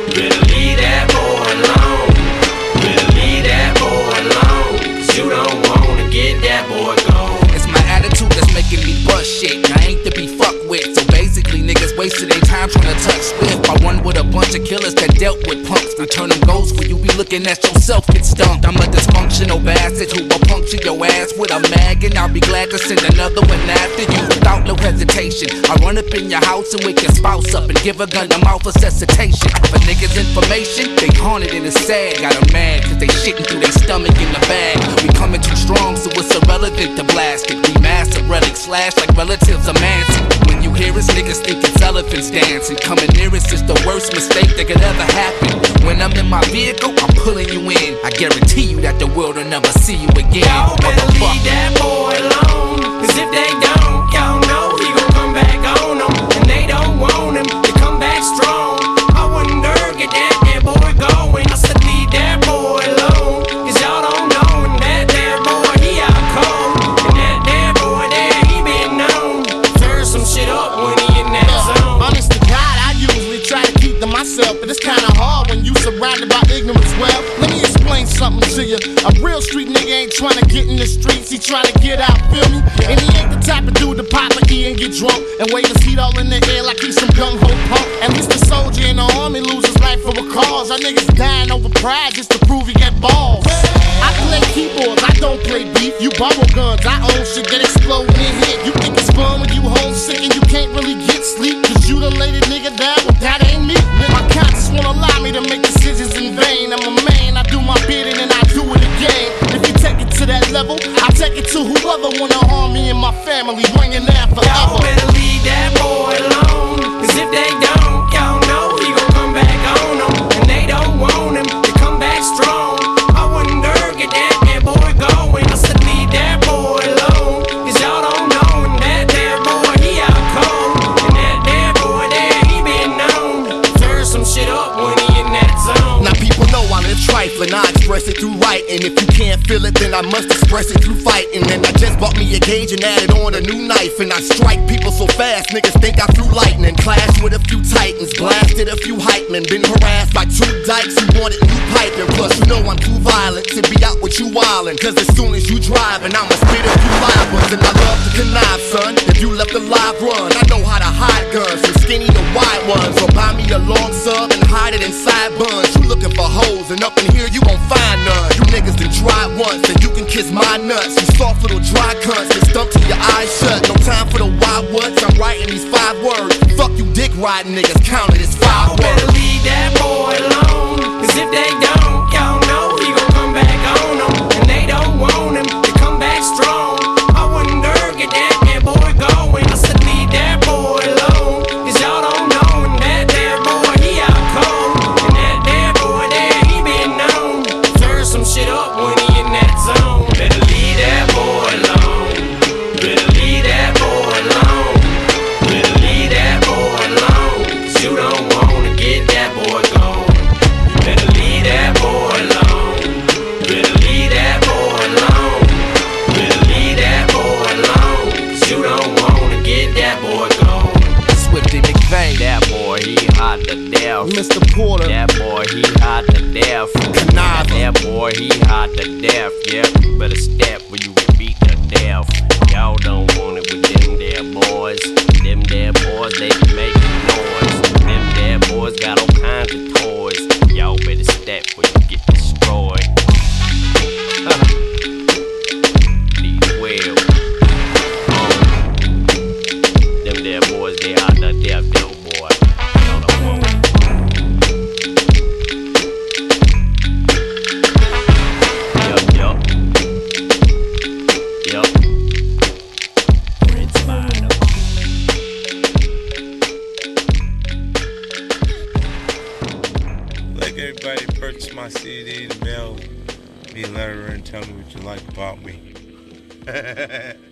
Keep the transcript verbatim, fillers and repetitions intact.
Better leave that boy alone. Better leave that boy alone. Cause you don't wanna get that boy gone. It's my attitude that's making me bust shit. I ain't to be fucked with. So basically niggas wasted their time trying to touch Swift. I run with a bunch of killers that dealt with punks. I turn them ghosts for you be looking at yourself get stumped. I'm a dysfunctional bastard who will puncture your ass with a mag, and I'll be glad to send another one after you without no hesitation. I run up in your house and wake your spouse up and give a gun to mouth resuscitation. For niggas information, they haunted and it's sad. Got them mad cause they shitting through their stomach in the bag. We coming too strong so it's irrelevant to blast it. Remaster relics slash like relatives of Manson. When you hear us niggas think it's elephants dancing. Coming near us is the worst mistake that could ever happen. When I'm in my vehicle, I'm pulling you in. I guarantee you that the world will never see you again. Y'all better leave that boy alone. Cause if they don't, y'all know he gon' come back on them. And they don't want him to come back strong. I wouldn't dare get that, that boy going. I said leave that boy alone. Cause y'all don't know him. That there boy, he out cold. And that there boy there, he been known to turn some shit up when he in that zone. Honest to God, I usually try to keep to myself, but it's kinda hard when you surrounded by ignorance. Well, let me explain something to you. A real street nigga ain't trying to get in the streets, he trying to get out, feel me? And he ain't the type of dude to pop a E and get drunk and wave his heat all in the air like he's some gung-ho punk. At least the soldier in the army loses life for a cause. Our niggas dying over pride just to prove he got balls. I play keyboards, I don't play beef. You bubble guns, I own shit that explode when it hit. You think it's fun when you homesick and you can't really get sleep, cause you done laid a nigga down, well that ain't me. My conscience won't allow me to make decisions in vain. I'm a man, I do my bidding and I do it again. If you take it to that level, I'll take it to whoever wanna harm me and my family, bringing that Y'all forever. better leave that boy alone. Cause if they don't, y'all know he gon' come back on them. And they don't want him to come back strong. I wouldn't dare get that, that boy going. I said leave that boy alone. Cause y'all don't know him. That there boy, he out cold. And that there boy there, he been known to turn some shit up when he in that zone. Now people know I live trifling, I express it through writing. If you can't feel it, then I must express it through fighting. And I just bought me a gauge and added on a new knife. And I strike people so fast, niggas think I threw lightning. Clashed with a few titans, blasted a few hype men. Been harassed by two dykes who wanted new piping. Plus you know I'm too violent to be out with you wildin'. Cause as soon as you driving, I'ma spit a few live ones. And I love to connive, son. If you left a live run, I know how to hide guns, from skinny to wide ones. Or buy me a long sub and hide it inside buns. You looking for hoes, and up in here you won't find none. You niggas done tried once, and you can kiss my nuts. You soft little dry cunts, get stumped till your eyes shut. No time for the wild what's, I'm writing these five words. Fuck you dick riding niggas, count it as five Y'all better words. leave that boy alone. Cause if they don't, y'all know he gon' come back on them. And they don't want him to come back strong. I wouldn't dare get that, that boy going. I said leave that boy alone. Cause y'all don't know him. That there boy, he out cold. And that there boy there, he been known to turn some shit up when he in that zone. Better leave that boy alone. Better leave that boy alone. Better leave that boy alone. Cause you don't wanna get that boy gone. Better leave that boy alone. Better leave that boy alone. Better leave that boy alone. Cause you don't wanna get that boy gone. Swifty McVeigh. That boy, he hot to death. Mister Porter, That boy, he hot to death. Conniver. That boy, he hot to death. Yeah, you better step when you get beat to death. Y'all don't want it with them there boys. Them there boys, they be making noise. Them there boys got all kinds of toys. Y'all better step when you get destroyed. These well. Um, them there boys, they hot to death, though, boy. Y'all don't want it. Yup, yup. Yup. Red Spider. Like everybody, purchase my C D, the mail me a letter and tell me what you like about me.